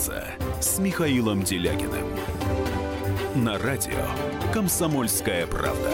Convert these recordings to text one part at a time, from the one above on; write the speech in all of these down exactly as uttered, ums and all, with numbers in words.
пятница» с Михаилом Делягиным. На радио «Комсомольская правда».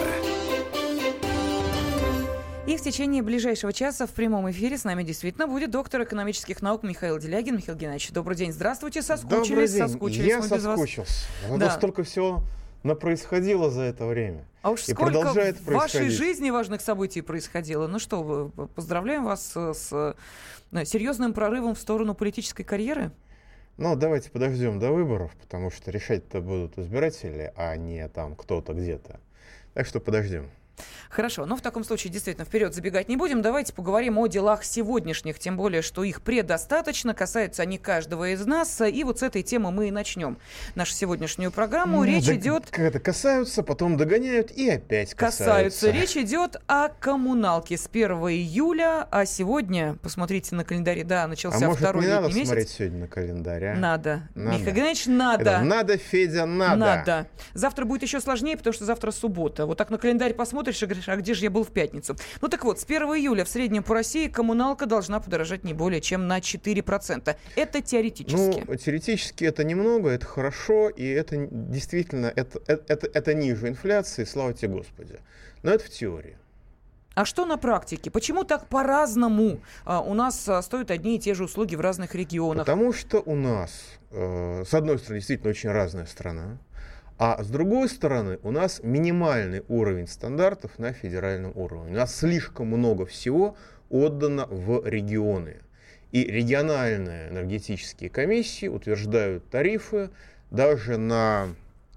И в течение ближайшего часа в прямом эфире с нами действительно будет доктор экономических наук Михаил Делягин. Михаил Геннадьевич, добрый день. Здравствуйте. Соскучились, добрый день. соскучились. Я мы без соскучился. вас. Да. Столько всего происходило за это время. А уж и сколько продолжает в вашей жизни важных событий происходило. Ну что, поздравляем вас с, с серьезным прорывом в сторону политической карьеры. Ну, давайте подождем до выборов, потому что решать-то будут избиратели, а не там кто-то где-то. Так что подождем. Хорошо, но в таком случае действительно вперед забегать не будем. Давайте поговорим о делах сегодняшних, тем более, что их предостаточно, касаются они каждого из нас. И вот с этой темы мы и начнем нашу сегодняшнюю программу. Речь да, идет... Когда касаются, потом догоняют и опять касаются. Касаются. Речь идет о коммуналке с первого июля, а сегодня, посмотрите на календаре, да, начался а второй летний месяц. А может, может, не надо смотреть сегодня на календарь, а? Надо. Надо. Михаил Геннадьевич, надо. Это надо, Федя, надо. Надо. Завтра будет еще сложнее, потому что завтра суббота. Вот так на календарь посмотришь и говоришь, а где же я был в пятницу? Ну так вот, с первого июля в среднем по России коммуналка должна подорожать не более чем на четыре процента. Это теоретически. Ну, теоретически это немного, это хорошо, и это действительно, это, это, это ниже инфляции, слава тебе Господи. Но это в теории. А что на практике? Почему так по-разному а, у нас а, стоят одни и те же услуги в разных регионах? Потому что у нас, э, с одной стороны, действительно очень разная страна, а с другой стороны, у нас минимальный уровень стандартов на федеральном уровне. У нас слишком много всего отдано в регионы. И региональные энергетические комиссии утверждают тарифы даже на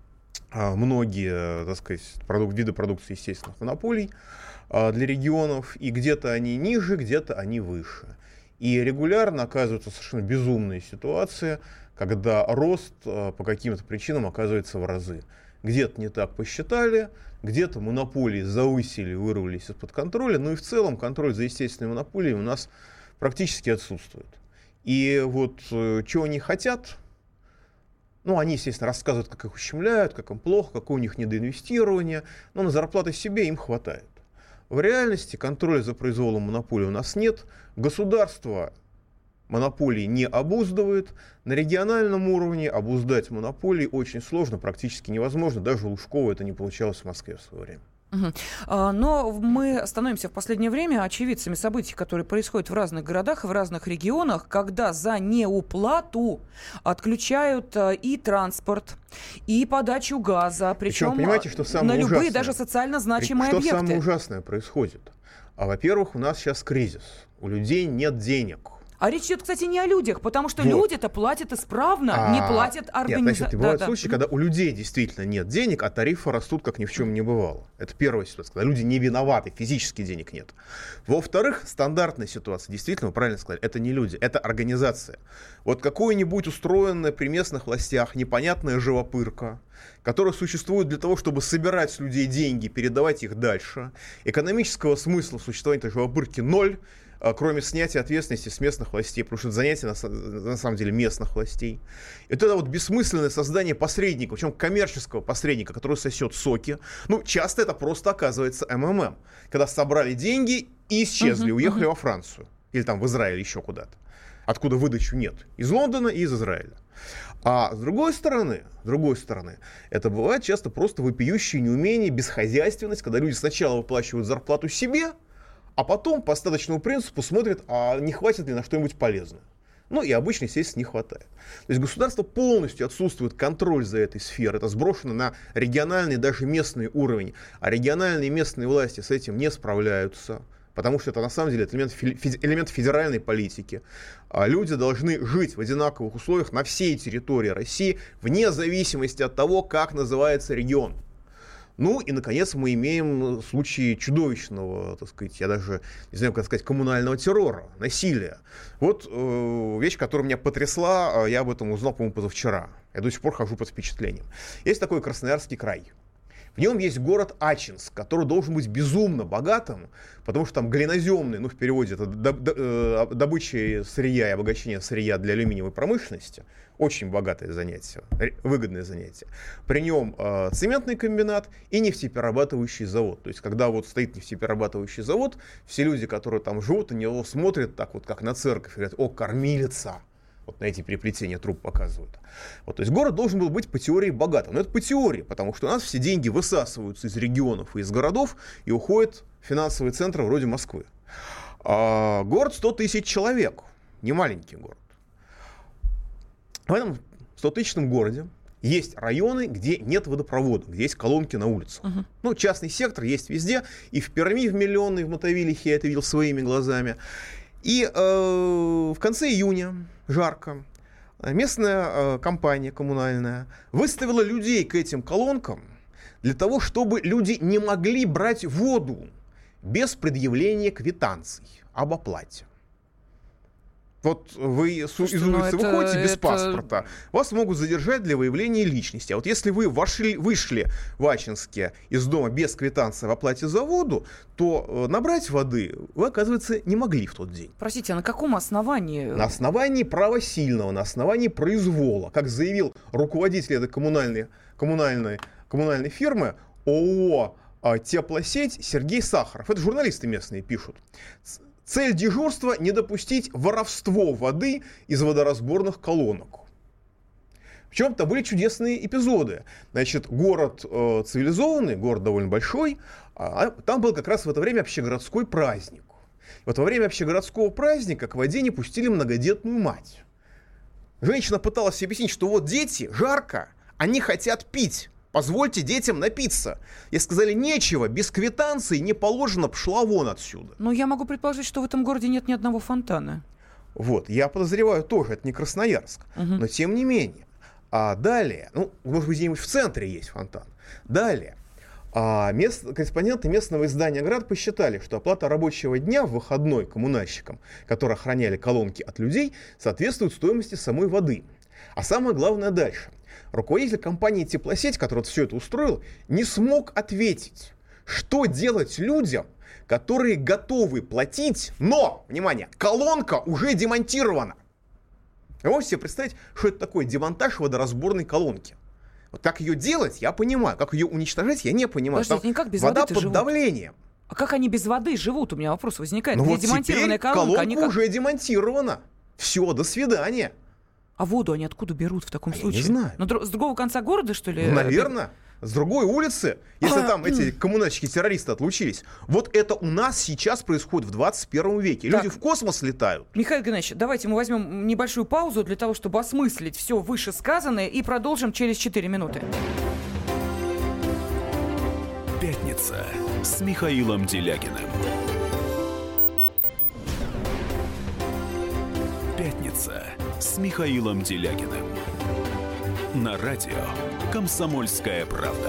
а, многие, так сказать, продук- виды продукции естественных монополий а, для регионов. И где-то они ниже, где-то они выше. И регулярно оказываются совершенно безумные ситуации, когда рост э, по каким-то причинам оказывается в разы. Где-то не так посчитали, где-то монополии завысили, вырвались из-под контроля, ну и в целом контроль за естественными монополиями у нас практически отсутствует. И вот э, чего они хотят, ну они, естественно, рассказывают, как их ущемляют, как им плохо, какое у них недоинвестирование, но на зарплаты себе им хватает. В реальности контроля за произволом монополии у нас нет, государство монополии не обуздывает. На региональном уровне обуздать монополии очень сложно, практически невозможно. Даже у Лужкова это не получалось в Москве в свое время. Угу. А, но мы становимся в последнее время очевидцами событий, которые происходят в разных городах и в разных регионах, когда за неуплату отключают а, и транспорт, и подачу газа, причем, причем понимаете, что самое на любые ужасное, даже социально значимые что объекты. Что самое ужасное происходит? А, во-первых, у нас сейчас кризис. У людей нет денег. А речь идет, кстати, не о людях, потому что вот. люди-то платят исправно, а, не платят организации. Нет, бывают да, случаи, да. когда у людей действительно нет денег, а тарифы растут, как ни в чем не бывало. Это первая ситуация, когда люди не виноваты, физически денег нет. Во-вторых, стандартная ситуация, действительно, вы правильно сказали, это не люди, это организация. Вот какое-нибудь устроенное при местных властях непонятная живопырка, которая существует для того, чтобы собирать с людей деньги, передавать их дальше. Экономического смысла в существовании этой живопырки ноль, кроме снятия ответственности с местных властей, потому что это занятие на, на самом деле местных властей. И вот это вот бессмысленное создание посредника, причем коммерческого посредника, который сосет соки, ну, часто это просто оказывается эм эм эм, когда собрали деньги и исчезли, uh-huh, уехали uh-huh. во Францию или там в Израиль еще куда-то, откуда выдачу нет, из Лондона и из Израиля. А с другой стороны, с другой стороны, это бывает часто просто вопиющее неумение, бесхозяйственность, когда люди сначала выплачивают зарплату себе, а потом по остаточному принципу смотрят, а не хватит ли на что-нибудь полезное. Ну и обычно, естественно, не хватает. То есть государство полностью отсутствует контроль за этой сферой. Это сброшено на региональный, даже местный уровень. А региональные и местные власти с этим не справляются. Потому что это на самом деле элемент, элемент федеральной политики. А люди должны жить в одинаковых условиях на всей территории России, вне зависимости от того, как называется регион. Ну и, наконец, мы имеем случаи чудовищного, так сказать, я даже не знаю, как сказать, коммунального террора, насилия. Вот э, вещь, которая меня потрясла, я об этом узнал, по-моему, позавчера. Я до сих пор хожу под впечатлением. Есть такой Красноярский край. В нем есть город Ачинск, который должен быть безумно богатым, потому что там глиноземный, ну в переводе это добыча сырья и обогащение сырья для алюминиевой промышленности. Очень богатое занятие, выгодное занятие. При нем э, цементный комбинат и нефтеперерабатывающий завод. То есть, когда вот стоит нефтеперерабатывающий завод, все люди, которые там живут, на него смотрят так вот, как на церковь, и говорят: о, кормилица. Вот на эти переплетения труб показывают. Вот, то есть город должен был быть по теории богатым. Но это по теории, потому что у нас все деньги высасываются из регионов и из городов и уходят в финансовые центры вроде Москвы. А город сто тысяч человек, не маленький город. В этом стотысячном городе есть районы, где нет водопровода, где есть колонки на улицах. Uh-huh. Ну, частный сектор есть везде. И в Перми, в Миллионной, в Мотовилихе я это видел своими глазами. И э, в конце июня, жарко, местная э, компания коммунальная выставила людей к этим колонкам для того, чтобы люди не могли брать воду без предъявления квитанций об оплате. Вот вы Слушайте, из улицы это, выходите без это... паспорта, вас могут задержать для выявления личности. А вот если вы вошли, вышли в Ачинске из дома без квитанции в оплате за воду, то набрать воды вы, оказывается, не могли в тот день. Простите, а на каком основании? На основании права сильного, на основании произвола. Как заявил руководитель этой коммунальной, коммунальной, коммунальной фирмы ООО «Теплосеть» Сергей Сахаров. Это журналисты местные пишут. Цель дежурства – не допустить воровство воды из водоразборных колонок. Причем там были чудесные эпизоды. Значит, город э, цивилизованный, город довольно большой, а там был как раз в это время общегородской праздник. И вот во время общегородского праздника к воде не пустили многодетную мать. Женщина пыталась объяснить, что вот дети, жарко, они хотят пить. Позвольте детям напиться. И сказали, нечего, без квитанции не положено, пошла вон отсюда. Но я могу предположить, что в этом городе нет ни одного фонтана. Вот, я подозреваю тоже, это не Красноярск. Угу. Но тем не менее. А далее, ну, может быть, где-нибудь в центре есть фонтан. Далее, а мест, корреспонденты местного издания «Град» посчитали, что оплата рабочего дня в выходной коммунальщикам, которые охраняли колонки от людей, соответствует стоимости самой воды. А самое главное дальше. Руководитель компании «Теплосеть», который вот все это устроил, не смог ответить, что делать людям, которые готовы платить, но, внимание, колонка уже демонтирована. Вы можете себе представить, что это такое демонтаж водоразборной колонки? Вот как ее делать, я понимаю. Как ее уничтожать, я не понимаю. Подождите, никак без вода воды под живут. давлением. А как они без воды живут? У меня вопрос возникает. Ну Где вот демонтированная теперь колонка? колонка они как... уже демонтирована. Все, до свидания. А воду они откуда берут в таком а случае? Я не знаю. Но с другого конца города, что ли? Наверное. С другой улицы, если там эти коммунальщики-террористы отлучились. Вот это у нас сейчас происходит в двадцать первом веке. Люди так. в космос летают. Михаил Геннадьевич, давайте мы возьмем небольшую паузу для того, чтобы осмыслить все вышесказанное, и продолжим через четыре минуты. Пятница с Михаилом Делягиным. Пятница с Михаилом Делягиным. На радио «Комсомольская правда».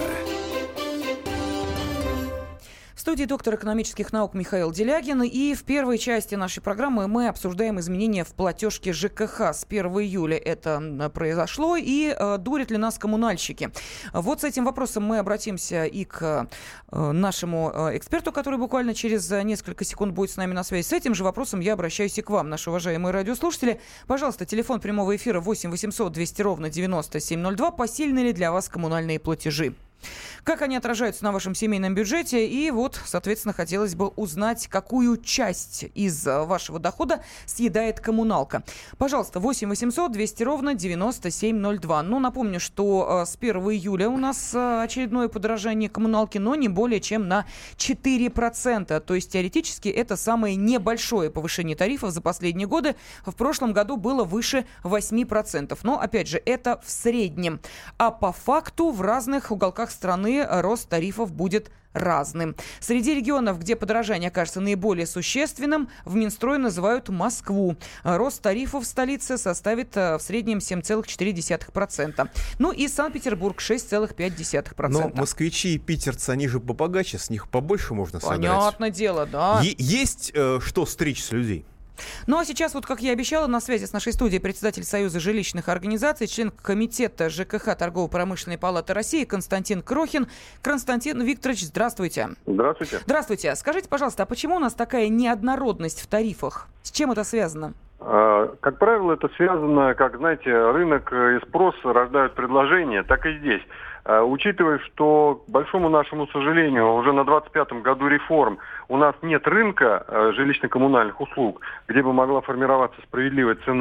В студии доктор экономических наук Михаил Делягин. И в первой части нашей программы мы обсуждаем изменения в платежке ЖКХ. С первого июля это произошло. И э, дурят ли нас коммунальщики? Вот с этим вопросом мы обратимся и к э, нашему э, эксперту, который буквально через несколько секунд будет с нами на связи. С этим же вопросом я обращаюсь и к вам, наши уважаемые радиослушатели. Пожалуйста, телефон прямого эфира восемь восемьсот двести ровно девяносто семь ноль два. Посильны ли для вас коммунальные платежи? Как они отражаются на вашем семейном бюджете? И вот, соответственно, хотелось бы узнать, какую часть из вашего дохода съедает коммуналка. Пожалуйста, восемь восемьсот двести ровно девяносто семь ноль два. Ну, напомню, что с первого июля у нас очередное подорожание коммуналки, но не более чем на четыре процента. То есть, теоретически, это самое небольшое повышение тарифов за последние годы. В прошлом году было выше восемь процентов. Но, опять же, это в среднем. А по факту в разных уголках страны рост тарифов будет разным. Среди регионов, где подорожание окажется наиболее существенным, в Минстрое называют Москву. Рост тарифов в столице составит в среднем семь целых четыре десятых процента. Ну и Санкт-Петербург шесть целых пять десятых процента. Но москвичи и питерцы, они же побогаче, с них побольше можно собрать. Понятное дело, да. Е- есть э, что стричь с людей. Ну а сейчас, вот как я обещала, на связи с нашей студией председатель Союза жилищных организаций, член комитета ЖКХ Торгово-промышленной палаты России Константин Крохин. Константин Викторович, здравствуйте. Здравствуйте. Здравствуйте. Скажите, пожалуйста, а почему у нас такая неоднородность в тарифах? С чем это связано? Как правило, это связано, как, знаете, рынок и спрос рождают предложение, так и здесь. Учитывая, что, к большому нашему сожалению, уже на двадцать пятом году реформ у нас нет рынка жилищно-коммунальных услуг, где бы могла формироваться справедливая цена,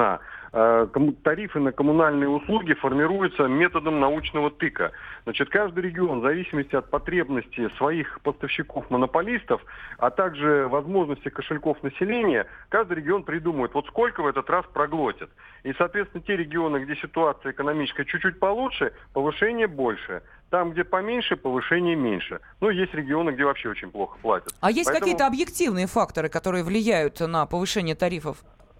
тарифы на коммунальные услуги формируются методом научного тыка. Значит, каждый регион, в зависимости от потребностей своих поставщиков-монополистов, а также возможности кошельков населения, каждый регион придумывает, вот сколько в этот раз проглотит. И, соответственно, те регионы, где ситуация экономическая чуть-чуть получше, повышение больше. Там, где поменьше, повышение меньше. Ну, есть регионы, где вообще очень плохо платят. А есть Поэтому... какие-то объективные факторы, которые влияют на повышение тарифов?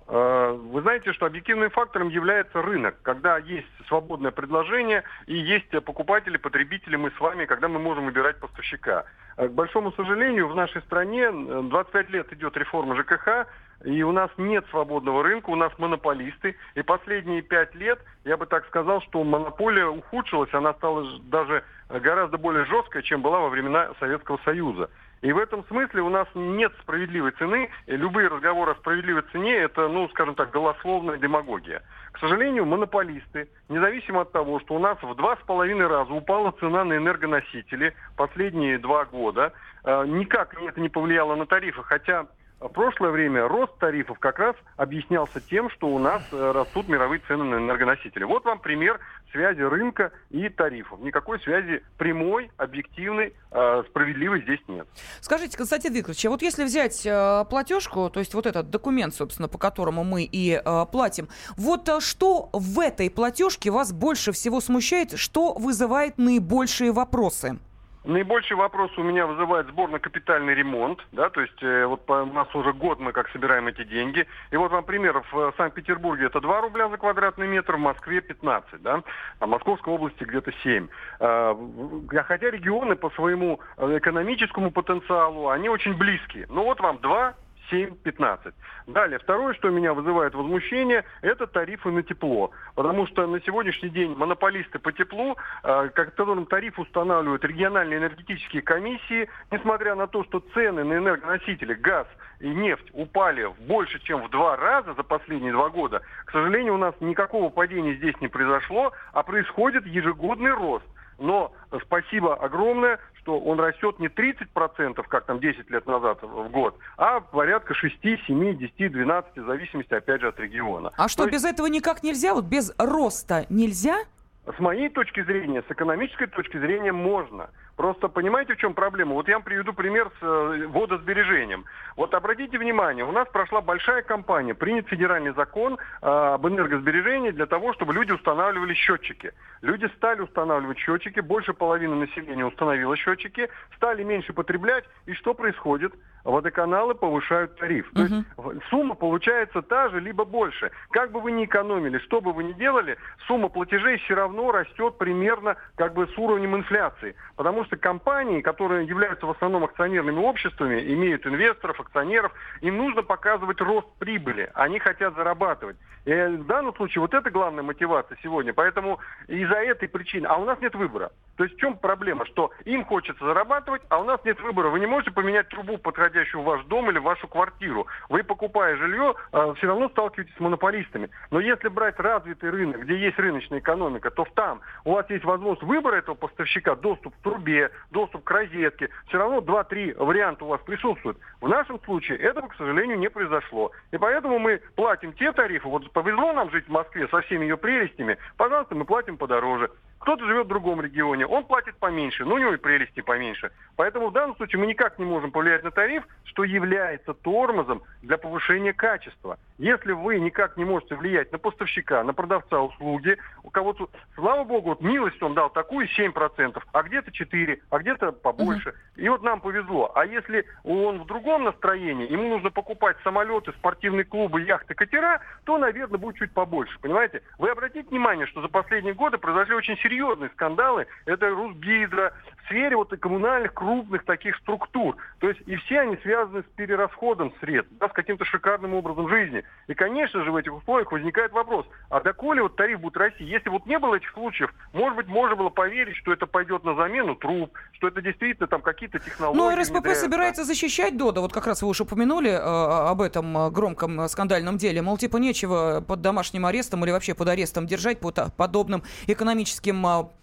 Вы знаете, что объективным фактором является рынок, когда есть свободное предложение и есть покупатели, потребители, мы с вами, когда мы можем выбирать поставщика. К большому сожалению, в нашей стране двадцать пять лет идет реформа ЖКХ, и у нас нет свободного рынка, у нас монополисты. И последние пять лет, я бы так сказал, что монополия ухудшилась, она стала даже гораздо более жесткой, чем была во времена Советского Союза. И в этом смысле у нас нет справедливой цены, и любые разговоры о справедливой цене – это, ну, скажем так, голословная демагогия. К сожалению, монополисты, независимо от того, что у нас в два с половиной раза упала цена на энергоносители последние два года, никак это не повлияло на тарифы, хотя... В прошлое время рост тарифов как раз объяснялся тем, что у нас растут мировые цены на энергоносители. Вот вам пример связи рынка и тарифов. Никакой связи прямой, объективной, справедливой здесь нет. Скажите, Константин Викторович, а вот если взять платежку, то есть вот этот документ, собственно, по которому мы и платим, вот что в этой платежке вас больше всего смущает, что вызывает наибольшие вопросы? Наибольший вопрос у меня вызывает сборно-капитальный ремонт, да, то есть э, вот по, у нас уже год мы как собираем эти деньги. И вот вам пример, в Санкт-Петербурге это два рубля за квадратный метр, в Москве пятнадцать, да, а в Московской области где-то семь. Э, хотя регионы по своему экономическому потенциалу, они очень близкие. Ну вот вам два, семь, пятнадцать. Далее, второе, что меня вызывает возмущение, это тарифы на тепло. Потому что на сегодняшний день монополисты по теплу, э, которым тариф устанавливают региональные энергетические комиссии, несмотря на то, что цены на энергоносители, газ и нефть упали больше, чем в два раза за последние два года, к сожалению, у нас никакого падения здесь не произошло, а происходит ежегодный рост. Но спасибо огромное, что он растет не тридцать процентов, как там десять лет назад в год, а порядка шесть, семь, десять, двенадцать, в зависимости, опять же, от региона. А что, То без есть... этого никак нельзя? Вот без роста нельзя? С моей точки зрения, с экономической точки зрения можно. Просто понимаете, в чем проблема? Вот я вам приведу пример с э, водосбережением. Вот обратите внимание, у нас прошла большая кампания, принят федеральный закон э, об энергосбережении для того, чтобы люди устанавливали счетчики. Люди стали устанавливать счетчики, больше половины населения установило счетчики, стали меньше потреблять, и что происходит? Водоканалы повышают тариф. То есть сумма получается та же, либо больше. Как бы вы ни экономили, что бы вы ни делали, сумма платежей все равно растет примерно как бы с уровнем инфляции. Потому что компании, которые являются в основном акционерными обществами, имеют инвесторов, акционеров, им нужно показывать рост прибыли. Они хотят зарабатывать. И в данном случае вот это главная мотивация сегодня. Поэтому из-за этой причины... А у нас нет выбора. То есть в чем проблема? Что им хочется зарабатывать, а у нас нет выбора. Вы не можете поменять трубу, подходящую в ваш дом или в вашу квартиру. Вы, покупая жилье, все равно сталкиваетесь с монополистами. Но если брать развитый рынок, где есть рыночная экономика, то там у вас есть возможность выбора этого поставщика, доступ к трубе, доступ к розетке. Все равно два-три варианта у вас присутствуют. В нашем случае этого, к сожалению, не произошло. И поэтому мы платим те тарифы. Вот повезло нам жить в Москве со всеми ее прелестями. Пожалуйста, мы платим подороже. Кто-то живет в другом регионе, он платит поменьше, но у него и прелести поменьше. Поэтому в данном случае мы никак не можем повлиять на тариф, что является тормозом для повышения качества. Если вы никак не можете влиять на поставщика, на продавца услуги, у кого-то, слава богу, вот милость он дал такую семь процентов, а где-то четыре процента, а где-то побольше. Uh-huh. И вот нам повезло. А если он в другом настроении, ему нужно покупать самолеты, спортивные клубы, яхты, катера, то, наверное, будет чуть побольше. Понимаете? Вы обратите внимание, что за последние годы произошли очень серьезные скандалы. Это Русгидро, в сфере вот и коммунальных крупных таких структур. То есть и все они связаны с перерасходом средств, да, с каким-то шикарным образом жизни. И, конечно же, в этих условиях возникает вопрос, а доколе вот тариф будет расти? Если вот не было этих случаев, может быть, можно было поверить, что это пойдет на замену труб, что это действительно там какие-то технологии. Ну, РСПП собирается защищать ДОДО. Вот как раз вы уже упомянули э, об этом громком скандальном деле. Мол, типа нечего под домашним арестом или вообще под арестом держать по подобным экономическим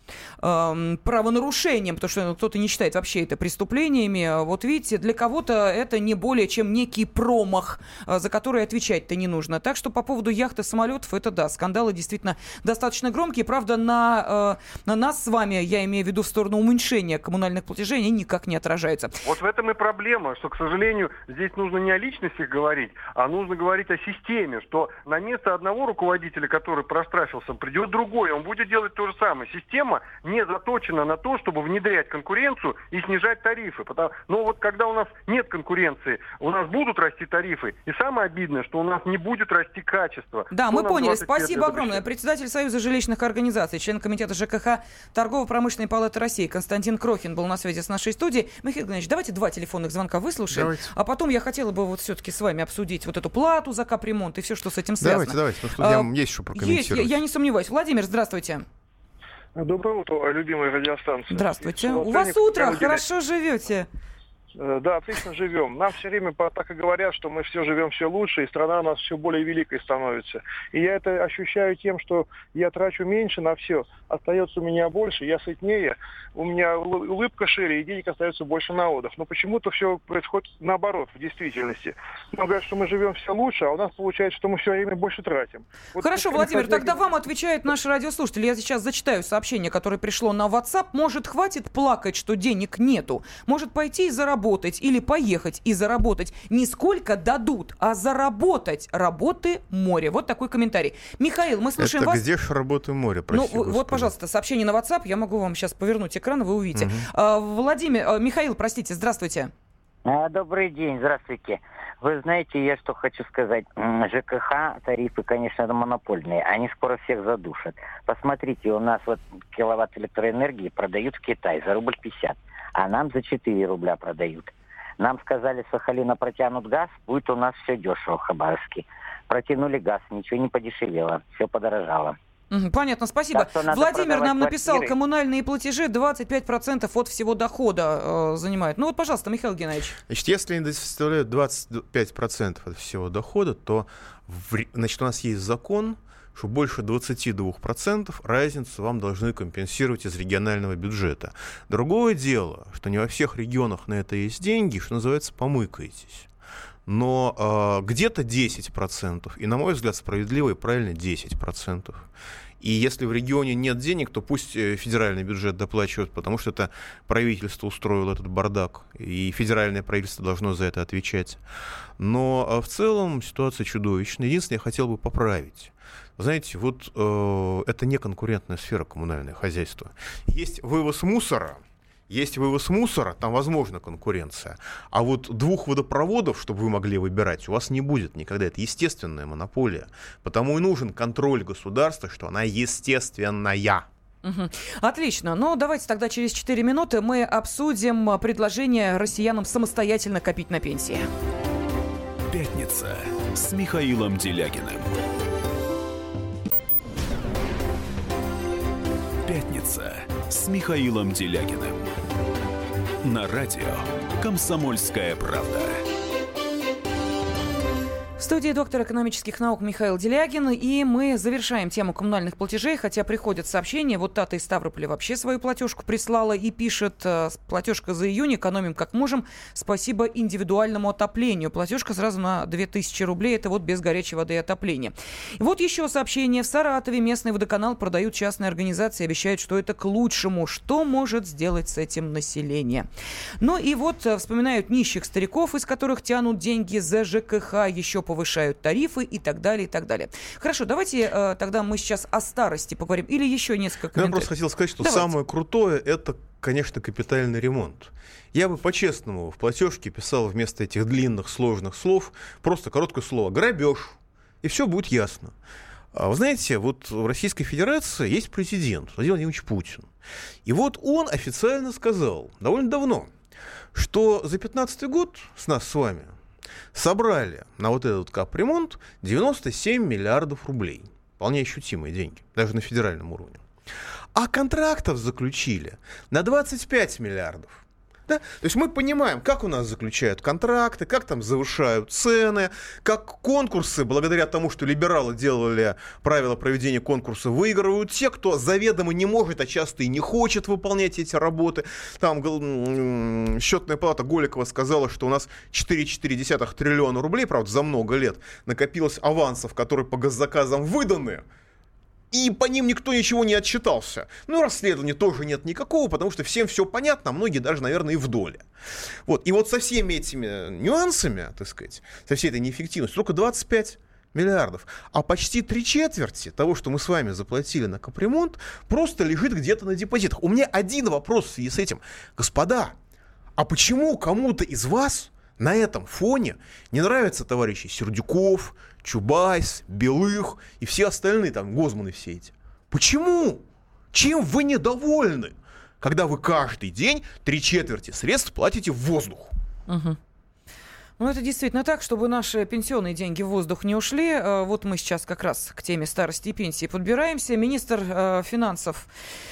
э, правонарушением, потому что кто-то не считает вообще это преступлениями. Вот видите, для кого-то это не более чем некий промах, э, за который отвечать-то не нужно. Так что по поводу яхт и самолетов, это да, скандалы действительно достаточно громкие. Правда, на, э, на нас с вами, я имею в виду в сторону уменьшения коммунальных платежей, они никак не отражаются. Вот в этом и проблема, что, к сожалению, здесь нужно не о личностях говорить, а нужно говорить о системе, что на место одного руководителя, который проштрафился, придет другой, он будет делать то же самое. Система не заточена на то, чтобы внедрять конкуренцию и снижать тарифы. Потому, но вот когда у нас нет конкуренции, у нас будут расти тарифы, и самое обидное, что у нас не будет расти качество. Да, что мы поняли. Спасибо лет огромное. Председатель Союза жилищных организаций, член комитета ЖКХ Торгово-промышленной палаты России Константин Крохин был на связи с нашей студией. Михаил Геннадьевич, давайте два телефонных звонка выслушаем, давайте. А потом я хотела бы вот все-таки с вами обсудить вот эту плату за капремонт и все, что с этим связано. Давайте, давайте, потому что а, есть еще прокомментировать. Есть, я, я не сомневаюсь. Владимир, здравствуйте. Доброе утро, любимая радиостанция. Здравствуйте. У вас утро, хорошо живете. Да, отлично живем. Нам все время так и говорят, что мы все живем все лучше, и страна у нас все более великой становится. И я это ощущаю тем, что я трачу меньше на все, остается у меня больше, я сытнее, у меня улыбка шире, и денег остается больше на отдых. Но почему-то все происходит наоборот, в действительности. Нам говорят, что мы живем все лучше, а у нас получается, что мы все время больше тратим. Вот Хорошо, Владимир, денег... тогда вам отвечает наш радиослушатель. Я сейчас зачитаю сообщение, которое пришло на WhatsApp. Может, хватит плакать, что денег нету? Может, пойти и заработать? Или поехать и заработать. Не сколько дадут, а заработать. Работы море. Вот такой комментарий. Михаил, мы слушаем Это вас. где ж работы море, прости, Ну, вот, пожалуйста, сообщение на WhatsApp. Я могу вам сейчас повернуть экран, вы увидите. Угу. А, Владимир, а, Михаил, простите, здравствуйте. А, добрый день, здравствуйте. Вы знаете, я что хочу сказать. ЖКХ тарифы, конечно, монопольные. Они скоро всех задушат. Посмотрите, у нас вот киловатт электроэнергии продают в Китай за рубль пятьдесят. А нам за четыре рубля продают. Нам сказали, с Сахалина протянут газ, будет у нас все дешево в Хабаровске. Протянули газ, ничего не подешевело, все подорожало. Понятно, спасибо. Владимир нам написал, квартиры. Коммунальные платежи двадцать пять процентов от всего дохода э, занимают. Ну вот, пожалуйста, Михаил Геннадьевич. Значит, если они составляют двадцать пять процентов от всего дохода, то в, значит, у нас есть закон, что больше двадцать два процента разницу вам должны компенсировать из регионального бюджета. Другое дело, что не во всех регионах на это есть деньги, что называется, помыкаетесь. Но э, где-то десять процентов, и, на мой взгляд, справедливо и правильно десять процентов. И если в регионе нет денег, то пусть федеральный бюджет доплачивает, потому что это правительство устроило этот бардак, и федеральное правительство должно за это отвечать. Но в целом ситуация чудовищная. Единственное, я хотел бы поправить. Вы знаете, вот э, это не конкурентная сфера, коммунальное хозяйство. Есть вывоз мусора, есть вывоз мусора, там возможна конкуренция. А вот двух водопроводов, чтобы вы могли выбирать, у вас не будет никогда. Это естественная монополия. Потому и нужен контроль государства, что она естественная. Угу. Отлично. Ну, давайте тогда через четыре минуты мы обсудим предложение россиянам самостоятельно копить на пенсии. Пятница с Михаилом Делягиным. Пятница с Михаилом Делягиным. На радио «Комсомольская правда». В студии доктор экономических наук Михаил Делягин, и мы завершаем тему коммунальных платежей, хотя приходят сообщения. Вот Тата из Ставрополя вообще свою платежку прислала и пишет: платежка за июнь, экономим как можем, спасибо индивидуальному отоплению. Платежка сразу на две тысячи рублей, это вот без горячей воды и отопления. И вот еще сообщение. В Саратове местный водоканал продают частные организации, обещают, что это к лучшему. Что может сделать с этим население? Ну и вот вспоминают нищих стариков, из которых тянут деньги за ЖКХ, еще повышают тарифы и так далее, и так далее. Хорошо, давайте э, тогда мы сейчас о старости поговорим. Или еще несколько комментариев. Я просто хотел сказать, что давайте. Самое крутое — это, конечно, капитальный ремонт. Я бы по-честному в платежке писал вместо этих длинных, сложных слов просто короткое слово «грабеж», и все будет ясно. А вы знаете, вот в Российской Федерации есть президент Владимир Владимирович Путин. И вот он официально сказал довольно давно, что за пятнадцатый год с нас с вами собрали на вот этот капремонт девяносто семь миллиардов рублей. Вполне ощутимые деньги, даже на федеральном уровне. А контрактов заключили на двадцать пять миллиардов. Да? То есть мы понимаем, как у нас заключают контракты, как там завышают цены, как конкурсы, благодаря тому, что либералы делали правила проведения конкурса, выигрывают те, кто заведомо не может, а часто и не хочет выполнять эти работы. Там м- счетная палата Голикова сказала, что у нас четыре целых четыре десятых триллиона рублей, правда, за много лет накопилось авансов, которые по госзаказам выданы, и по ним никто ничего не отчитался. Ну, расследования тоже нет никакого, потому что всем все понятно, а многие даже, наверное, и в доле. Вот. И вот со всеми этими нюансами, так сказать, со всей этой неэффективностью, только двадцать пять миллиардов. А почти три четверти того, что мы с вами заплатили на капремонт, просто лежит где-то на депозитах. У меня один вопрос в связи с этим. Господа, а почему кому-то из вас на этом фоне не нравятся товарищи Сердюков, Чубайс, Белых и все остальные, там, Гозманы все эти? Почему? Чем вы недовольны, когда вы каждый день три четверти средств платите в воздух? Угу. Ну, это действительно так, чтобы наши пенсионные деньги в воздух не ушли. Вот мы сейчас как раз к теме старости и пенсии подбираемся. Министр э, финансов,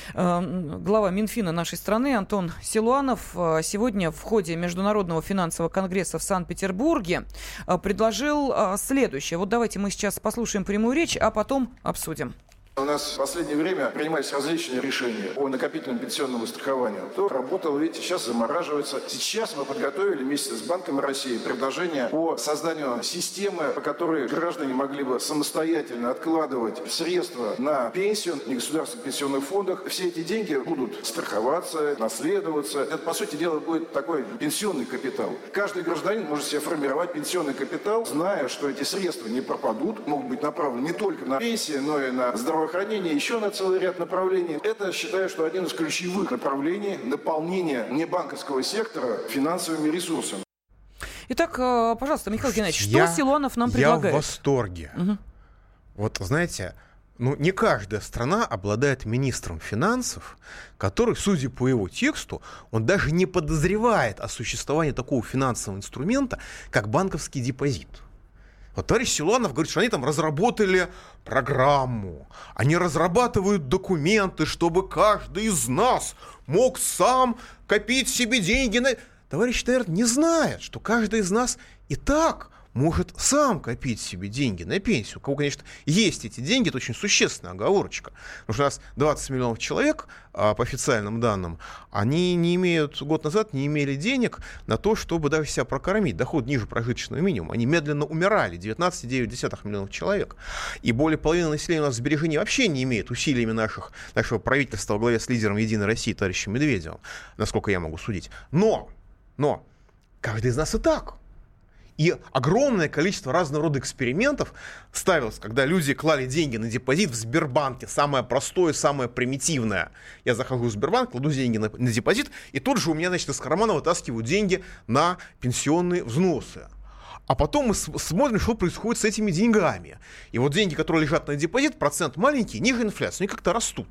э, глава Минфина нашей страны Антон Силуанов э, сегодня в ходе Международного финансового конгресса в Санкт-Петербурге э, предложил э, следующее. Вот давайте мы сейчас послушаем прямую речь, а потом обсудим. У нас в последнее время принимались различные решения по накопительному пенсионному страхованию. То работал, видите, сейчас замораживается. Сейчас мы подготовили вместе с Банком России предложение по созданию системы, по которой граждане могли бы самостоятельно откладывать средства на пенсию в негосударственных пенсионных фондах. Все эти деньги будут страховаться, наследоваться. Это, по сути дела, будет такой пенсионный капитал. Каждый гражданин может себе формировать пенсионный капитал, зная, что эти средства не пропадут, могут быть направлены не только на пенсии, но и на здоровье, еще на целый ряд направлений. Это, считаю, что один из ключевых направлений наполнения небанковского сектора финансовыми ресурсами. Итак, пожалуйста, Михаил Геннадьевич, что я, Силуанов нам предлагает? Я в восторге. Угу. Вот, знаете, ну, не каждая страна обладает министром финансов, который, судя по его тексту, он даже не подозревает о существовании такого финансового инструмента, как банковский депозит. Вот товарищ Силуанов говорит, что они там разработали программу, они разрабатывают документы, чтобы каждый из нас мог сам копить себе деньги на... Товарищ, наверное, не знает, что каждый из нас и так может сам копить себе деньги на пенсию. У кого, конечно, есть эти деньги, это очень существенная оговорочка. Потому что у нас двадцать миллионов человек, а, по официальным данным, они не имеют, год назад не имели денег на то, чтобы даже себя прокормить. Доход ниже прожиточного минимума. Они медленно умирали. девятнадцать целых девять десятых миллионов человек. И более половины населения у нас сбережений вообще не имеет усилиями наших, нашего правительства во главе с лидером «Единой России» товарищем Медведевым, насколько я могу судить. Но, но, каждый из нас и так. И огромное количество разного рода экспериментов ставилось, когда люди клали деньги на депозит в Сбербанке. Самое простое, самое примитивное. Я захожу в Сбербанк, кладу деньги на, на депозит, и тут же у меня, значит, из кармана вытаскивают деньги на пенсионные взносы. А потом мы смотрим, что происходит с этими деньгами. И вот деньги, которые лежат на депозит, процент маленький, ниже инфляции, они как-то растут.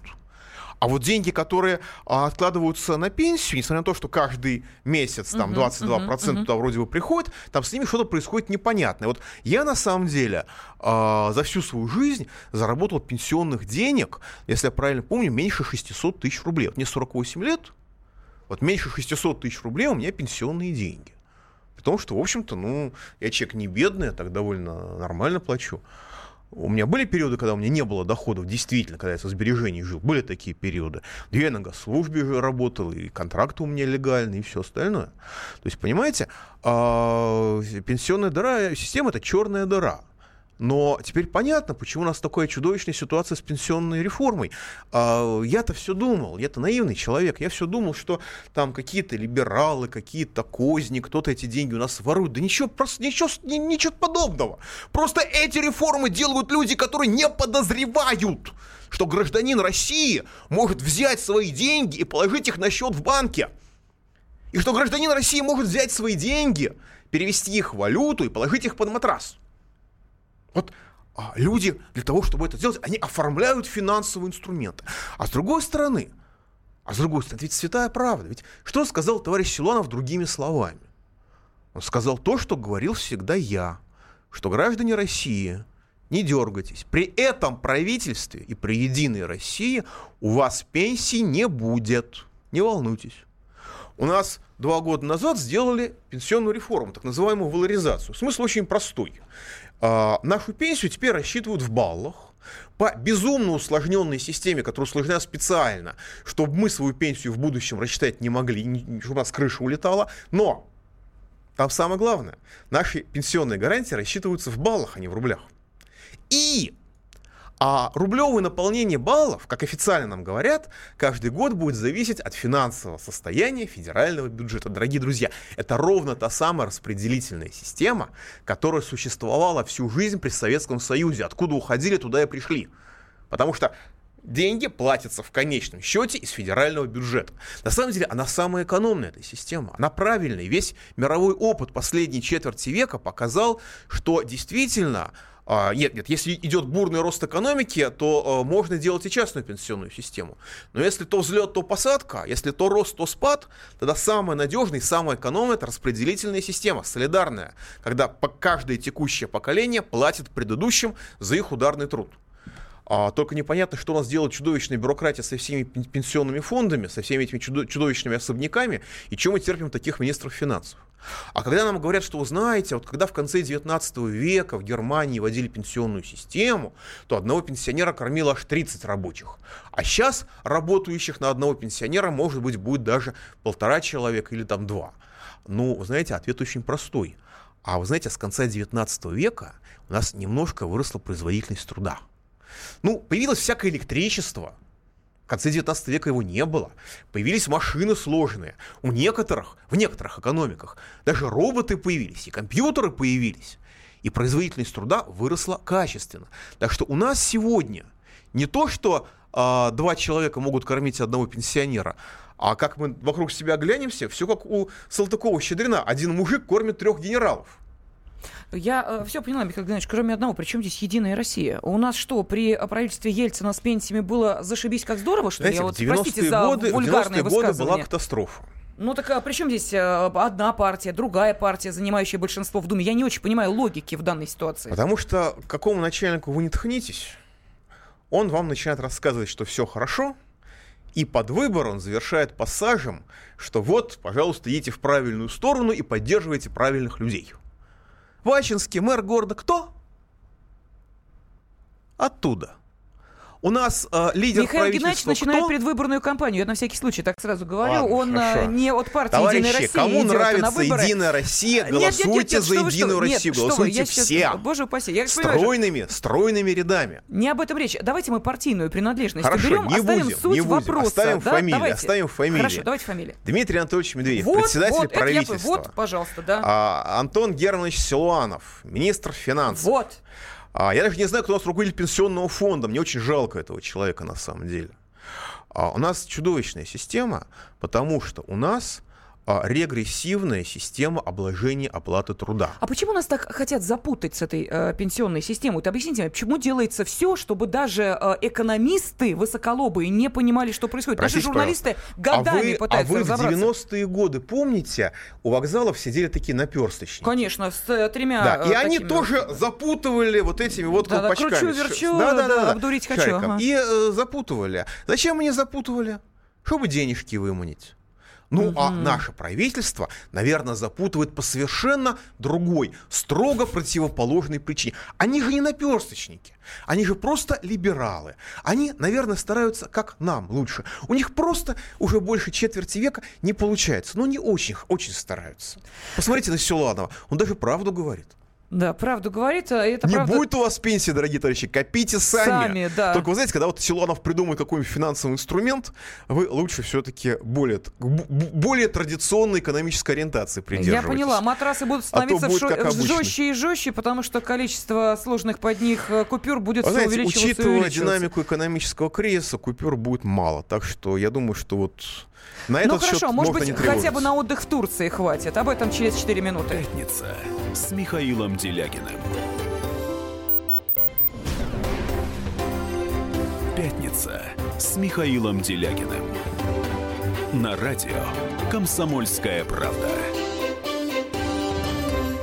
А вот деньги, которые а, откладываются на пенсию, несмотря на то, что каждый месяц там двадцать два процента uh-huh, uh-huh. туда вроде бы приходит, там с ними что-то происходит непонятное. Вот я на самом деле а, за всю свою жизнь заработал пенсионных денег, если я правильно помню, меньше шестьсот тысяч рублей. Вот мне сорок восемь лет, вот меньше шестьсот тысяч рублей у меня пенсионные деньги. Потому что, в общем-то, ну, я человек не бедный, я так довольно нормально плачу. У меня были периоды, когда у меня не было доходов, действительно, когда я со сбережений жил. Были такие периоды. Я на госслужбе же работал, и контракты у меня легальные, и все остальное. То есть, понимаете, пенсионная дыра, система — это черная дыра. Но теперь понятно, почему у нас такая чудовищная ситуация с пенсионной реформой. А, я-то все думал, я-то наивный человек, я все думал, что там какие-то либералы, какие-то козни, кто-то эти деньги у нас ворует. Да ничего, просто ничего, ничего подобного. Просто эти реформы делают люди, которые не подозревают, что гражданин России может взять свои деньги и положить их на счет в банке. И что гражданин России может взять свои деньги, перевести их в валюту и положить их под матрас. Вот а, люди для того, чтобы это сделать, они оформляют финансовые инструменты. А с другой стороны, а с другой стороны, ведь святая правда. Ведь что сказал товарищ Силуанов другими словами? Он сказал то, что говорил всегда я, что граждане России, не дергайтесь. При этом правительстве и при Единой России у вас пенсии не будет. Не волнуйтесь. У нас два года назад сделали пенсионную реформу, так называемую валоризацию. Смысл очень простой. А, нашу пенсию теперь рассчитывают в баллах по безумно усложненной системе, которая усложнена специально, чтобы мы свою пенсию в будущем рассчитать не могли, чтобы у нас крыша улетала. Но там самое главное, наши пенсионные гарантии рассчитываются в баллах, а не в рублях. И А рублевое наполнение баллов, как официально нам говорят, каждый год будет зависеть от финансового состояния федерального бюджета. Дорогие друзья, это ровно та самая распределительная система, которая существовала всю жизнь при Советском Союзе. Откуда уходили, туда и пришли. Потому что деньги платятся в конечном счете из федерального бюджета. На самом деле она самая экономная, эта система. Она правильная. Весь мировой опыт последней четверти века показал, что действительно... Нет, нет, если идет бурный рост экономики, то э, можно делать и частную пенсионную систему. Но если то взлет, то посадка, если то рост, то спад, тогда самая надежная и самая экономная — это распределительная система, солидарная, когда каждое текущее поколение платит предыдущим за их ударный труд. А, только непонятно, что у нас делает чудовищная бюрократия со всеми пенсионными фондами, со всеми этими чудовищными особняками, и чем мы терпим таких министров финансов. А когда нам говорят, что, вы знаете, вот когда в конце девятнадцатого века в Германии вводили пенсионную систему, то одного пенсионера кормило аж тридцать рабочих. А сейчас работающих на одного пенсионера, может быть, будет даже полтора человека или там два. Ну, вы знаете, ответ очень простой. А вы знаете, с конца девятнадцатого века у нас немножко выросла производительность труда. Ну, появилось всякое электричество. В конце девятнадцатого века его не было. Появились машины сложные. У некоторых, в некоторых экономиках даже роботы появились, и компьютеры появились. И производительность труда выросла качественно. Так что у нас сегодня не то, что э, два человека могут кормить одного пенсионера, а как мы вокруг себя глянемся, все как у Салтыкова-Щедрина. Один мужик кормит трех генералов. Я э, все поняла, Михаил Геннадьевич, кроме одного. Причем здесь «Единая Россия»? У нас что, при правительстве Ельцина с пенсиями было зашибись как здорово, что Знаете, ли? Я вот, в девяностые простите за годы, вульгарные в девяностые годы была высказывания. катастрофа. Ну так а при чем здесь э, одна партия, другая партия, занимающая большинство в Думе? Я не очень понимаю логики в данной ситуации. Потому что к какому начальнику вы не ткнитесь, он вам начинает рассказывать, что все хорошо, и под выбор он завершает пассажем, что вот, пожалуйста, идите в правильную сторону и поддерживайте правильных людей. Вачинский мэр города кто? Оттуда. У нас э, лидер Михаил правительства Геннадьевич начинает кто? предвыборную кампанию. Я на всякий случай так сразу говорю. Ладно, он хорошо. не от партии Товарищи, «Единая Россия» кому идет нравится на выборы. «Единая Россия», Нет, нет, нет, голосуйте нет, за что вы, «Единую что? Россию», Нет, голосуйте что вы, я все. Сейчас, боже упаси, я понимаю, стройными, стройными рядами. Не об этом речь. Давайте мы партийную принадлежность Хорошо, уберем, не оставим будем, суть не будем. вопроса. Оставим да? фамилии, Давайте. оставим фамилии. Хорошо, давайте фамилии. Дмитрий Анатольевич Медведев, Вот, председатель вот, правительства. Это я, вот, пожалуйста, да. А, Антон Германович Силуанов, министр финансов. Вот. А, я даже не знаю, кто у нас руководитель пенсионного фонда. Мне очень жалко этого человека на самом деле. А, у нас чудовищная система, потому что у нас а, регрессивная система обложения оплаты труда. А почему нас так хотят запутать с этой э, пенсионной системой? Вот объясните мне, почему делается все, чтобы даже э, экономисты высоколобые не понимали, что происходит? Наши Простите, журналисты годами а вы, пытаются а вы разобраться. в девяностые годы, помните, у вокзалов сидели такие наперсточники? Конечно, с э, тремя... Да, э, и они такими тоже вот... запутывали вот этими вот Да, да, колпачками. кручу-верчу, да, да, да, да, обдурить хочу. шариком. Ага. И э, запутывали. Зачем они запутывали? Чтобы денежки выманить. Ну, угу. А наше правительство, наверное, запутывает по совершенно другой, строго противоположной причине. Они же не наперсточники, они же просто либералы. Они, наверное, стараются, как нам, лучше. У них просто уже больше четверти века не получается. Но не очень, очень стараются. Посмотрите на Силуанова, он даже правду говорит. Да, правду говорит. Это не правда... будет у вас пенсии, дорогие товарищи, копите сами. Сами, да. Только вы знаете, когда вот Силуанов придумает какой-нибудь финансовый инструмент, вы лучше все-таки более, более традиционной экономической ориентации придерживайтесь. Я поняла, матрасы будут становиться а будет, шо- жестче и жестче, потому что количество сложных под них купюр будет вы все знаете, увеличиваться учитывая и увеличиваться. динамику экономического кризиса, купюр будет мало. Так что я думаю, что вот на ну этот хорошо, счет может можно быть, не хотя бы на отдых в Турции хватит. Об этом через четыре минуты. Пятница с Михаилом Делягиным. Пятница с Михаилом Делягиным. На радио «Комсомольская правда». В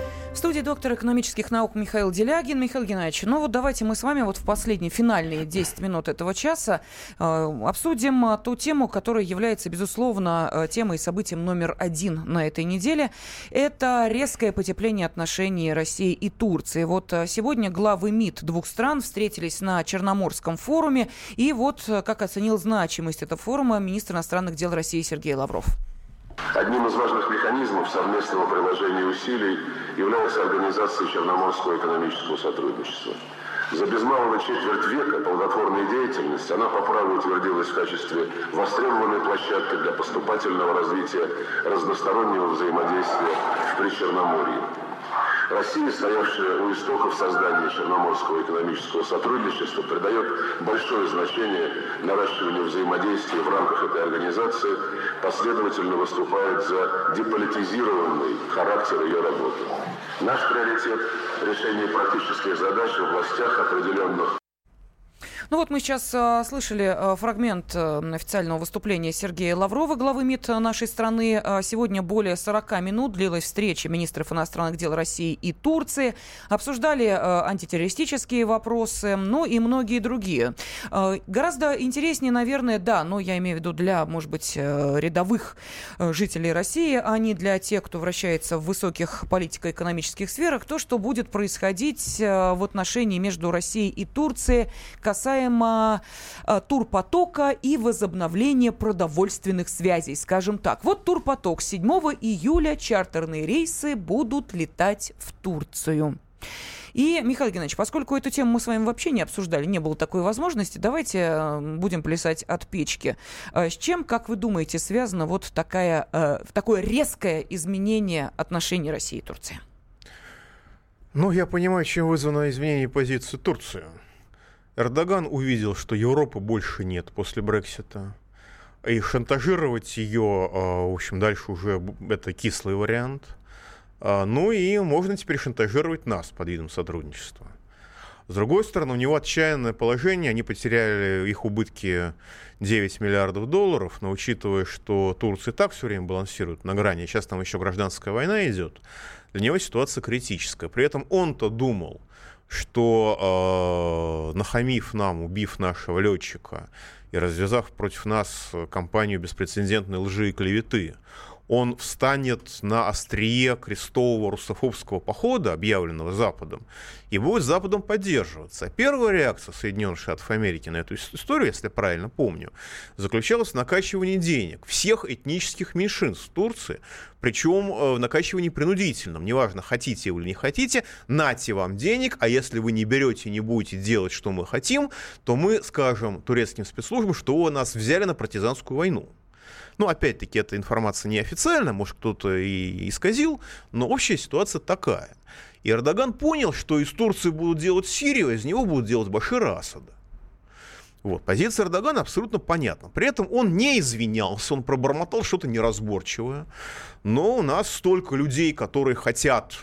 студии доктор экономических наук Михаил Делягин. Михаил Геннадьевич, ну вот давайте мы с вами вот в последние финальные десять минут этого часа э, обсудим э, ту тему, которая является, безусловно, э, темой и событием номер один на этой неделе. Это резкое потепление отношений России и Турции. Вот э, сегодня главы МИД двух стран встретились на Черноморском форуме. И вот э, как оценил значимость этого форума министр иностранных дел России Сергей Лавров. Одним из важных механизмов совместного приложения усилий является организация Черноморского экономического сотрудничества. За без малого четверть века плодотворной деятельности она по праву утвердилась в качестве востребованной площадки для поступательного развития разностороннего взаимодействия в Причерноморье. Россия, стоявшая у истоков создания Черноморского экономического сотрудничества, придает большое значение наращиванию взаимодействия в рамках этой организации, последовательно выступает за деполитизированный характер ее работы. Наш приоритет – решение практических задач в областях, определенных. Ну вот мы сейчас э, слышали э, фрагмент э, официального выступления Сергея Лаврова, главы МИД нашей страны. Э, сегодня более сорок минут длилась встреча министров иностранных дел России и Турции. Обсуждали э, антитеррористические вопросы, ну и многие другие. Э, гораздо интереснее, наверное, да, но я имею в виду для, может быть, э, рядовых э, жителей России, а не для тех, кто вращается в высоких политико-экономических сферах, то, что будет происходить э, в отношении между Россией и Турцией, касаемо турпотока и возобновления продовольственных связей, скажем так. Вот турпоток. седьмого июля чартерные рейсы будут летать в Турцию. И, Михаил Геннадьевич, поскольку эту тему мы с вами вообще не обсуждали, не было такой возможности, давайте будем плясать от печки. С чем, как вы думаете, связано вот такая, такое резкое изменение отношений России и Турции? Ну, я понимаю, чем вызвано изменение позиции Турции. Эрдоган увидел, что Европы больше нет после Брексита, и шантажировать ее, в общем, дальше уже это кислый вариант. Ну и можно теперь шантажировать нас под видом сотрудничества. С другой стороны, у него отчаянное положение, они потеряли их убытки девять миллиардов долларов, но учитывая, что Турция и так все время балансирует на грани, сейчас там еще гражданская война идет, для него ситуация критическая. При этом он-то думал, что, э, нахамив нам, убив нашего летчика и развязав против нас кампанию беспрецедентной лжи и клеветы, он встанет на острие крестового русофобского похода, объявленного Западом, и будет Западом поддерживаться. Первая реакция Соединенных Штатов Америки на эту историю, если я правильно помню, заключалась в накачивании денег всех этнических меньшинств в Турции, причем в накачивании принудительном. Неважно, хотите вы или не хотите, нате вам денег, а если вы не берете и не будете делать, что мы хотим, то мы скажем турецким спецслужбам, что вы нас взяли на партизанскую войну. Ну, опять-таки, эта информация неофициальная, может, кто-то и исказил, но общая ситуация такая. И Эрдоган понял, что из Турции будут делать Сирию, а из него будут делать Башира Асада. Вот. Позиция Эрдогана абсолютно понятна. При этом он не извинялся, он пробормотал что-то неразборчивое. Но у нас столько людей, которые хотят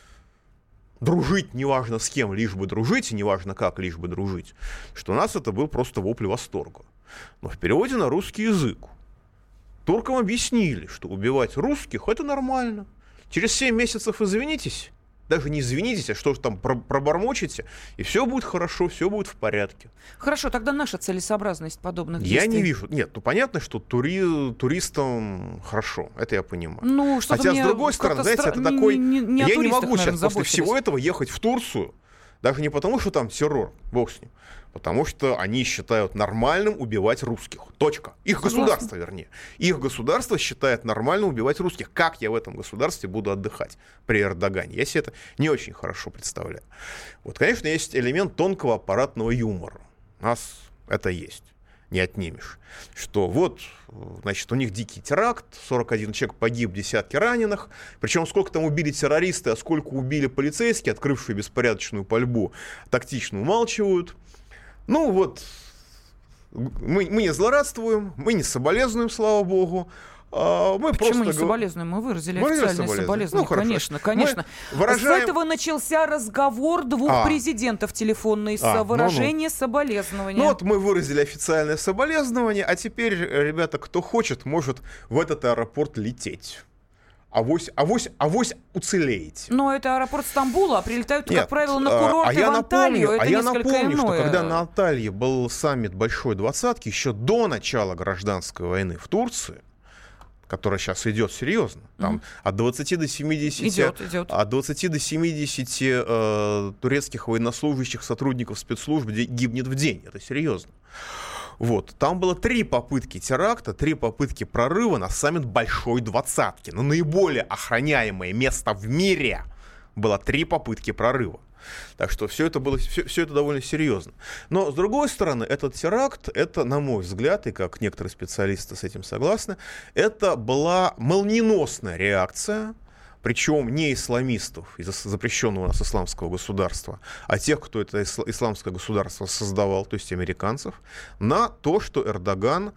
дружить, неважно с кем, лишь бы дружить, и неважно как, лишь бы дружить, что у нас это был просто вопль восторга. Но в переводе на русский язык туркам объяснили, что убивать русских – это нормально. Через семь месяцев извинитесь, даже не извинитесь, а что же там пробормочете, и все будет хорошо, все будет в порядке. Хорошо, тогда наша целесообразность подобных я действий? Я не вижу. Нет, ну понятно, что тури, туристам хорошо, это я понимаю. Ну, хотя, с другой стороны, знаете, стра... это такой... Не, не я туристах, не могу наверное, сейчас после всего этого ехать в Турцию, даже не потому, что там террор, бог с ним, потому что они считают нормальным убивать русских. Точка. Их Согласна. Государство, вернее. Их государство считает нормальным убивать русских. Как я в этом государстве буду отдыхать при Эрдогане? Я себе это не очень хорошо представляю. Вот, конечно, есть элемент тонкого аппаратного юмора. У нас это есть. Не отнимешь. Что вот, значит, у них дикий теракт, сорок один человек погиб, десятки раненых. Причем сколько там убили террористы, а сколько убили полицейские, открывшие беспорядочную пальбу, тактично умалчивают. Ну вот, мы, мы не злорадствуем, мы не соболезнуем, слава богу. А мы Почему просто не соболезнуем? Мы выразили мы официальное соболезнуем. соболезнование. Ну, конечно, конечно. Выражаем... С этого начался разговор двух а. президентов телефонный, а, с выражением ну, ну. соболезнования. Ну вот мы выразили официальное соболезнование, а теперь, ребята, кто хочет, может в этот аэропорт лететь. авось, авось, авось уцелеете. Но это аэропорт Стамбула, а прилетают, Нет, как правило, на курорты а я в Анталию. напомню, Это а я несколько напомню, иное. что когда на Анталье был саммит Большой Двадцатки, еще до начала гражданской войны в Турции, которая сейчас идет серьезно, там mm-hmm. от двадцати до семидесяти, идет, идет. от двадцати до семидесяти э, турецких военнослужащих, сотрудников спецслужб гибнет в день. Это серьезно. Вот. Там было три попытки теракта, три попытки прорыва на саммит Большой Двадцатки. Но наиболее охраняемое место в мире было три попытки прорыва. Так что все это было, все, все это довольно серьезно. Но, с другой стороны, этот теракт, это, на мой взгляд, и как некоторые специалисты с этим согласны, это была молниеносная реакция, причем не исламистов из запрещенного у нас исламского государства, а тех, кто это исламское государство создавал, то есть американцев, на то, что Эрдоган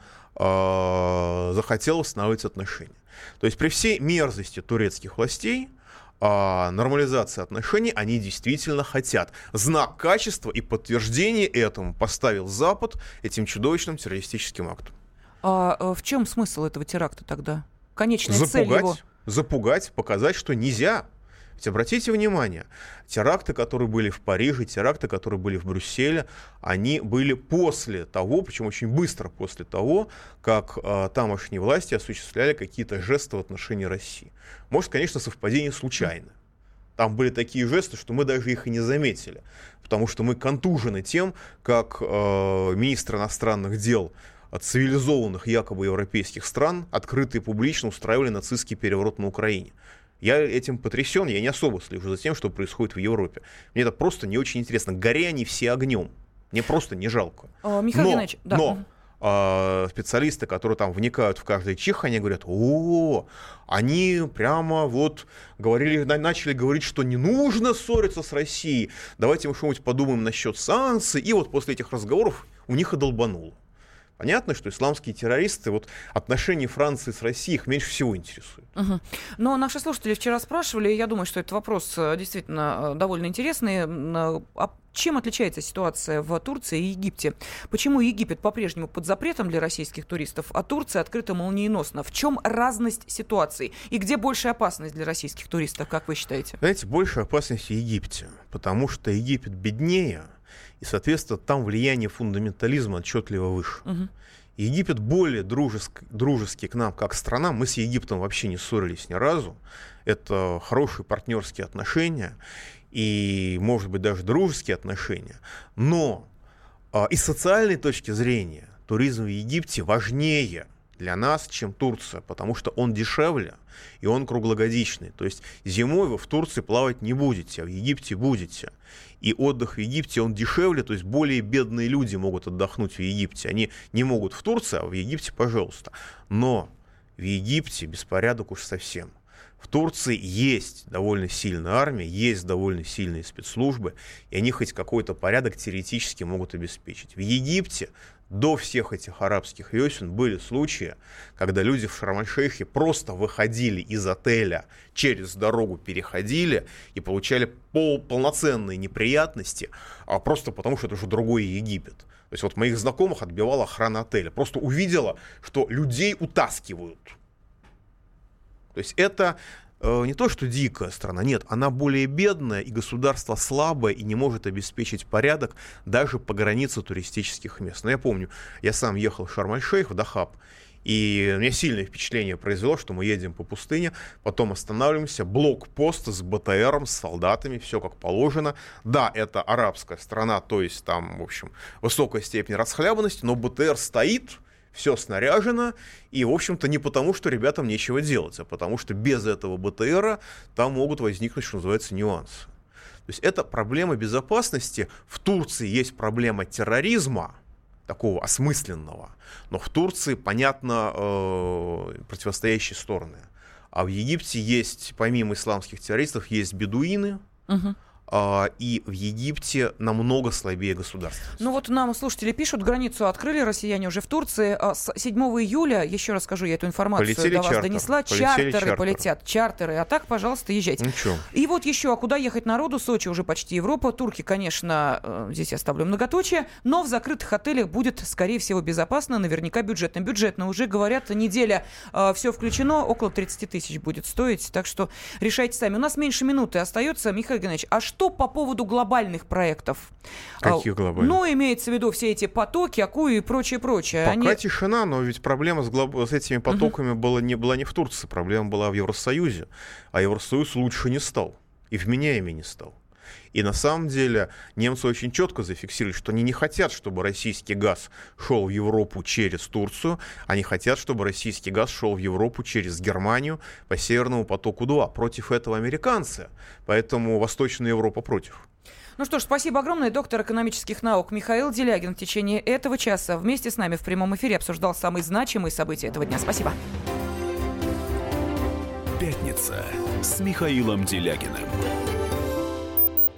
э, захотел восстановить отношения. То есть при всей мерзости турецких властей, нормализация отношений они действительно хотят. Знак качества и подтверждение этому поставил Запад этим чудовищным террористическим актом. А в чем смысл этого теракта тогда? Конечная запугать, цель его? Запугать, показать, что нельзя. Ведь обратите внимание, теракты, которые были в Париже, теракты, которые были в Брюсселе, они были после того, причем очень быстро после того, как э, тамошние власти осуществляли какие-то жесты в отношении России. Может, конечно, совпадение случайно. Там были такие жесты, что мы даже их и не заметили, потому что мы контужены тем, как э, министр иностранных дел от цивилизованных якобы европейских стран открыто и публично устраивали нацистский переворот на Украине. Я этим потрясен, я не особо слежу за тем, что происходит в Европе. Мне это просто не очень интересно. Горе они все огнем. Мне просто не жалко. О, Михаил но, Геннадьевич, да. но э, специалисты, которые там вникают в каждый чих, они говорят, о, они прямо вот говорили, начали говорить, что не нужно ссориться с Россией, давайте мы что-нибудь подумаем насчет санкций. И вот после этих разговоров у них и долбануло. Понятно, что исламские террористы, вот отношения Франции с Россией их меньше всего интересуют. Угу. Но наши слушатели вчера спрашивали, и я думаю, что этот вопрос действительно довольно интересный. А чем отличается ситуация в Турции и Египте? Почему Египет по-прежнему под запретом для российских туристов, а Турция открыта молниеносно? В чем разность ситуаций? И где большая опасность для российских туристов, как вы считаете? Знаете, большая опасность в Египте, потому что Египет беднее, и, соответственно, там влияние фундаментализма отчетливо выше. Угу. Египет более дружеский, дружеский к нам как страна. Мы с Египтом вообще не ссорились ни разу. Это хорошие партнерские отношения и, может быть, даже дружеские отношения. Но а, и с социальной точки зрения туризм в Египте важнее для нас, чем Турция, потому что он дешевле и он круглогодичный. То есть зимой вы в Турции плавать не будете, а в Египте будете. И отдых в Египте, он дешевле, то есть более бедные люди могут отдохнуть в Египте. Они не могут в Турции, а в Египте, пожалуйста. Но в Египте беспорядок уж совсем. В Турции есть довольно сильная армия, есть довольно сильные спецслужбы, и они хоть какой-то порядок теоретически могут обеспечить. В Египте до всех этих арабских весен были случаи, когда люди в Шарм-эль-Шейхе просто выходили из отеля, через дорогу переходили и получали пол- полноценные неприятности, а просто потому, что это уже другой Египет. То есть вот моих знакомых отбивала охрана отеля. Просто увидела, что людей утаскивают. То есть это э, не то, что дикая страна, нет, она более бедная, и государство слабое, и не может обеспечить порядок даже по границе туристических мест. Но я помню, я сам ехал в Шарм-эль-Шейх, в Дахаб, и у меня сильное впечатление произвело, что мы едем по пустыне, потом останавливаемся, блокпост с БТРом, с солдатами, все как положено. Да, это арабская страна, то есть там, в общем, высокая степень расхлябанности, но БТР стоит, все снаряжено, и, в общем-то, не потому, что ребятам нечего делать, а потому что без этого БТРа там могут возникнуть, что называется, нюансы. То есть это проблема безопасности. В Турции есть проблема терроризма, такого осмысленного, но в Турции, понятно, э, противостоящие стороны. А в Египте есть, помимо исламских террористов, есть бедуины, угу. и в Египте намного слабее государство. Ну вот нам слушатели пишут, границу открыли россияне уже в Турции. С седьмого июля, еще раз скажу, я эту информацию полетели до вас чартер. донесла, Полетели чартеры чартеры. полетят, чартеры. А так, пожалуйста, езжайте. Ну, и вот еще, а куда ехать народу? Сочи уже почти Европа. Турки, конечно, здесь я ставлю многоточие, но в закрытых отелях будет, скорее всего, безопасно, наверняка бюджетно. Бюджетно уже, говорят, неделя э, все включено, около тридцать тысяч будет стоить, так что решайте сами. У нас меньше минуты остается. Михаил Геннадьевич, а что по поводу глобальных проектов? Каких глобальных? Ну, имеется в виду все эти потоки, Аку и прочее, прочее. Пока Они... тишина, но ведь проблема с, глоб... с этими потоками uh-huh. была, не, была не в Турции, проблема была в Евросоюзе. А Евросоюз лучше не стал, и вменяемее не стал. И на самом деле немцы очень четко зафиксировали, что они не хотят, чтобы российский газ шел в Европу через Турцию, они хотят, чтобы российский газ шел в Европу через Германию по Северному потоку-два. Против этого американцы, поэтому Восточная Европа против. Ну что ж, спасибо огромное. Доктор экономических наук Михаил Делягин в течение этого часа вместе с нами в прямом эфире обсуждал самые значимые события этого дня. Спасибо. Пятница с Михаилом Делягиным.